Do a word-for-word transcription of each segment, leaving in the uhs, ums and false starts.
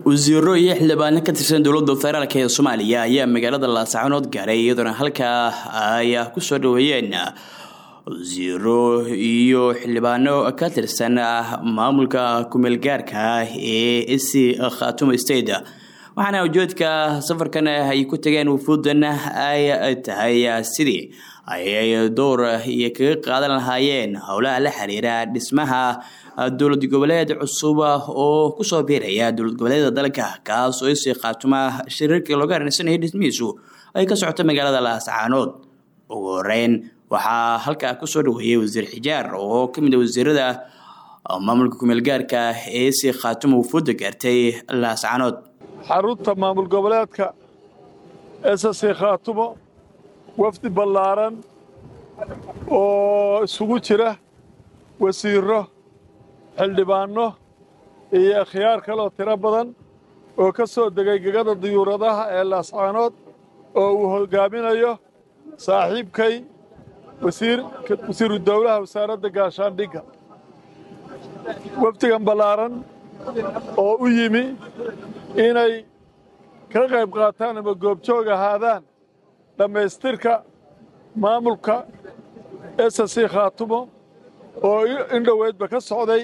wasiiro iyo xildhibaano ka tirsan dowladda federaalka ee Soomaaliya ayaa magaalada Laascaanood gaaray iyadoo halkaa ay ku soo dhaweeyeen wasiiro iyo xildhibaano ka tirsan maamulka kumeel gaarka ee S C Khaatumo State waxaana ujeedka safarkan ay ku tageen wufuudan ay tahay sidii ay door iyo kaga qaadan lahaayeen howlaha la xiriira dhismaha dowlad goboleed cusub oo ku soo biiraya dowlad goboleedka dalka kaas oo S C Khaatumo shirarka looga arinsanayay dhismihiisu ay ka socoto magaalada Laascaanood ugu horeyn waxaa halkaa ku soo dhaweeyay wasiir Xijaar oo kamid ah wasiirada maamulka kumeel gaarka ee S C Khaatumo wufuud gaartay Laascaanood xarunta maamul goboleedka S C Khaatumo wafdi ballaaran oo isugu jira wasiiro xildhibaano iyo khiyaar kale oo tiro badan oo ka soo degay gegada diyuuradaha ee Laascaanood oo uu hogaaminayo saaxiibkay wasiir wasiiru dawlaha wasaaradda gaashaandhigga wafdigan ballaaran oo u yimi inay ka qayb qaataan ama goobjoog ahaadaan dhammaystirka maamulka S C Khaatumo oo in dhoweedba ka socday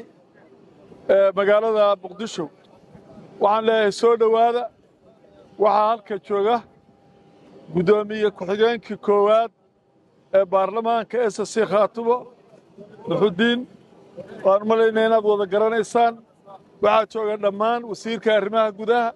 magaalada Muqdisho waxaan leeyahay soo dhawaada waxaa halka jooga gudoomiye ku-xigeenkii koowaad ee baarlamaanka S C Khaatumo Nuxudiin waan malaynaa inaad wada garanaysaan waxaa jooga dhammaan wasiirka arrimaha gudaha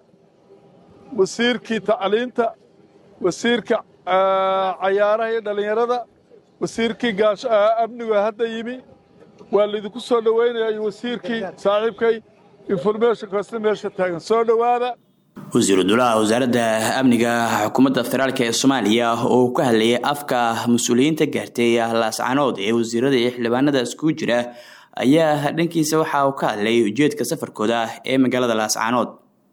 wasiirkii tacliinta wasiirka cayaaraha iyo dhalinyarada wasiirkii amniga hadda yimi waa lidinku soo dhaweynayaa iyo wasiirkii saaxiibkay information kasta meesha taagan soo dhawaada wasiiru dowlaha wasaaradda amniga xukuumadda federaalka ee Soomaaliya oo ka hadlayay afka mas'uuliyiinta gaartay Laascaanood ee wasiirada iyo xildhibaanada isku jira ayaa dhankiisa waxa uu ka hadlay ujeedka safarkooda ee magaalada Laascaanood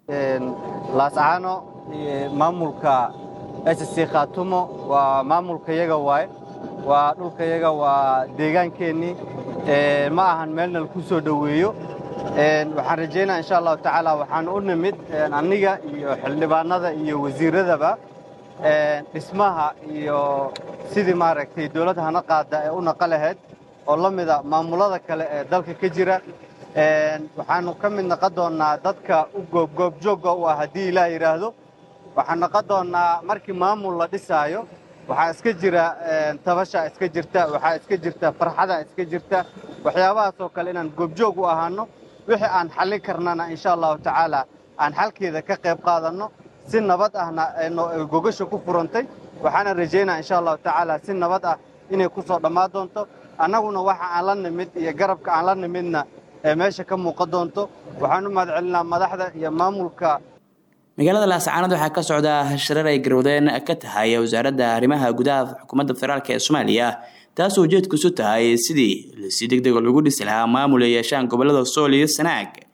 Laascaano maamulka S C Khaatumo waa maamulka yaga waay waa dhulka yaga waa deegaankeenii ee ma ahan meelna ku soo dhaweeyo een waxaan rajaynayaa insha Allah taala waxaan u nimid aniga iyo xildhibaanada iyo wasiiradaba ee dhismaha iyo sidii maaragtay dawladda hana qaada ee u naqalahayd oo lamida maamulada kale ee dalka ka jira een waxaanu ka mid noqon doonaa dadka u goob goob jooga oo hadii Ilaahay yiraahdo waxaan noqon doonaa markii maamul la dhisaayo waxa iska jira tabasha iska jirta waxa iska jirta farxada iska jirta waxyaabahaas oo kale inaan goob joog u ahaano wixii aan xalin karnana insha Allah taala aan xalkeeda ka qayb qaadano si nabad ahna gogasho ku furantay waxaan rajaynayaa insha Allah taala si nabad ah inay ku soo dhamaan doonto annaguna waxa aan la nimid iyo garabka aan la nimidna ee meesha ka muuqan doonto waxaan u mahadcelinaa madaxda iyo maamulka magaalada Laascaanood waxa ka socda shirar ay garowdeen ka tahay wasaaradda arrimaha gudaha xukuumadda federaalka ee Soomaaliya taas oo ujeedkiisu tahay sidii si degdeg ah lagu dhisi lahaa maamul yeeshaan gobolada Sool iyo Sanaag